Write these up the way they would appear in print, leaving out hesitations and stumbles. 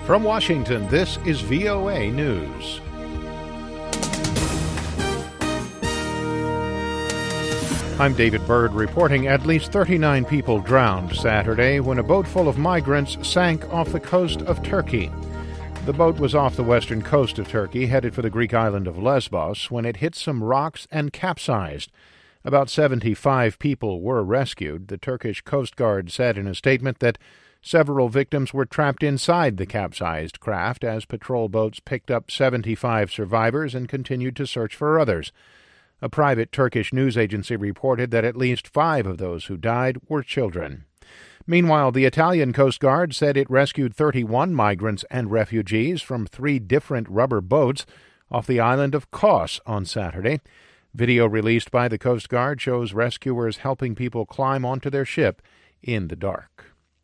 From Washington, this is VOA News. I'm David Byrd reporting at least 39 people drowned Saturday when a boat full of migrants sank off the coast of Turkey. The boat was off the western coast of Turkey, headed for the Greek island of Lesbos, when it hit some rocks and capsized. About 75 people were rescued. The Turkish Coast Guard said in a statement that several victims were trapped inside the capsized craft as patrol boats picked up 75 survivors and continued to search for others. A private Turkish news agency reported that at least 5 of those who died were children. Meanwhile, the Italian Coast Guard said it rescued 31 migrants and refugees from 3 different rubber boats off the island of Kos on Saturday. Video released by the Coast Guard shows rescuers helping people climb onto their ship in the dark.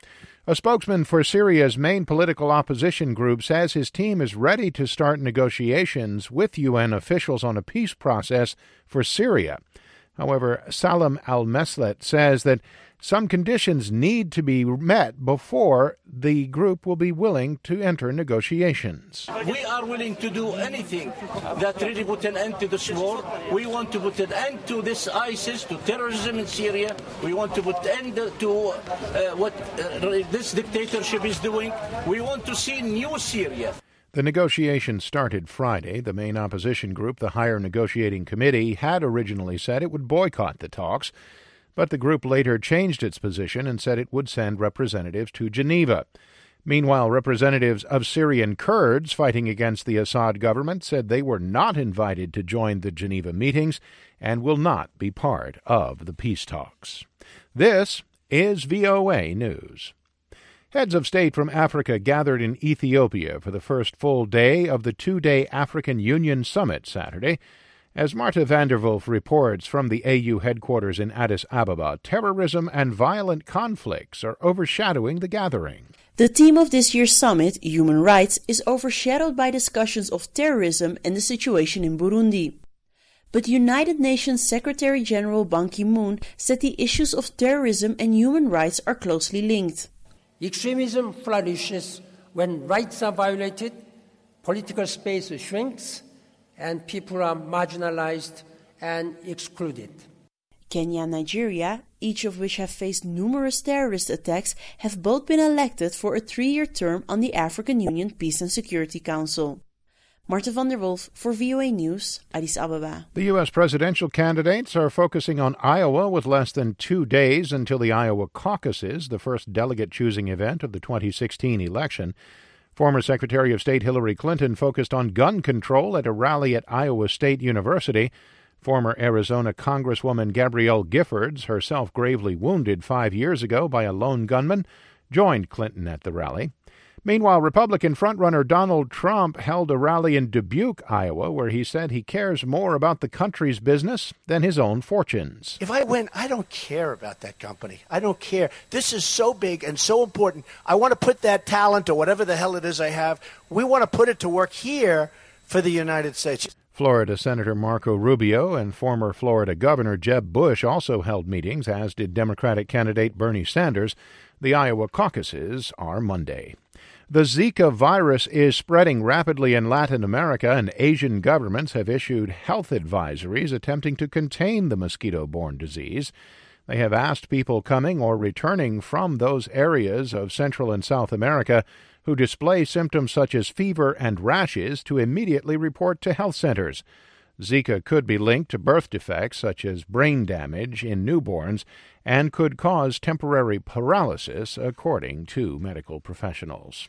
A spokesman for Syria's main political opposition group says his team is ready to start negotiations with UN officials on a peace process for Syria. However, Salam al-Meslet says that some conditions need to be met before the group will be willing to enter negotiations. We are willing to do anything that really put an end to this war. We want to put an end to this ISIS, to terrorism in Syria. We want to put an end to what this dictatorship is doing. We want to see new Syria. The negotiations started Friday. The main opposition group, the Higher Negotiating Committee, had originally said it would boycott the talks, but the group later changed its position and said it would send representatives to Geneva. Meanwhile, representatives of Syrian Kurds fighting against the Assad government said they were not invited to join the Geneva meetings and will not be part of the peace talks. This is VOA News. Heads of state from Africa gathered in Ethiopia for the first full day of the 2-day African Union Summit Saturday. As Marta Vanderwolf reports from the AU headquarters in Addis Ababa, terrorism and violent conflicts are overshadowing the gathering. The theme of this year's summit, human rights, is overshadowed by discussions of terrorism and the situation in Burundi. But United Nations Secretary-General Ban Ki-moon said the issues of terrorism and human rights are closely linked. Extremism flourishes when rights are violated, political space shrinks, and people are marginalized and excluded. Kenya and Nigeria, each of which have faced numerous terrorist attacks, have both been elected for a 3-year term on the African Union Peace and Security Council. Marta van der Wolf for VOA News, Addis Ababa. The U.S. presidential candidates are focusing on Iowa with less than 2 days until the Iowa caucuses, the first delegate-choosing event of the 2016 election. Former Secretary of State Hillary Clinton focused on gun control at a rally at Iowa State University. Former Arizona Congresswoman Gabrielle Giffords, herself gravely wounded 5 years ago by a lone gunman, joined Clinton at the rally. Meanwhile, Republican frontrunner Donald Trump held a rally in Dubuque, Iowa, where he said he cares more about the country's business than his own fortunes. If I win, I don't care about that company. I don't care. This is so big and so important. I want to put that talent or whatever the hell it is I have, we want to put it to work here for the United States. Florida Senator Marco Rubio and former Florida Governor Jeb Bush also held meetings, as did Democratic candidate Bernie Sanders. The Iowa caucuses are Monday. The Zika virus is spreading rapidly in Latin America, and Asian governments have issued health advisories attempting to contain the mosquito-borne disease. They have asked people coming or returning from those areas of Central and South America who display symptoms such as fever and rashes to immediately report to health centers. Zika could be linked to birth defects such as brain damage in newborns and could cause temporary paralysis, according to medical professionals.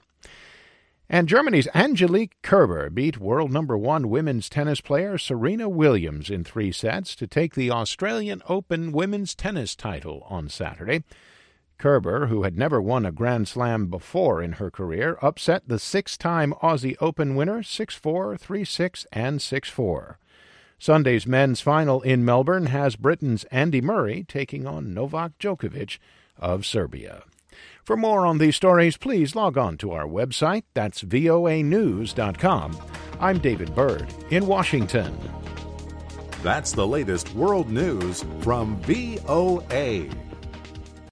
And Germany's Angelique Kerber beat world number 1 women's tennis player Serena Williams in 3 sets to take the Australian Open women's tennis title on Saturday. Kerber, who had never won a Grand Slam before in her career, upset the 6-time Aussie Open winner 6-4, 3-6, and 6-4. Sunday's men's final in Melbourne has Britain's Andy Murray taking on Novak Djokovic of Serbia. For more on these stories, please log on to our website. That's voanews.com. I'm David Byrd in Washington. That's the latest world news from VOA.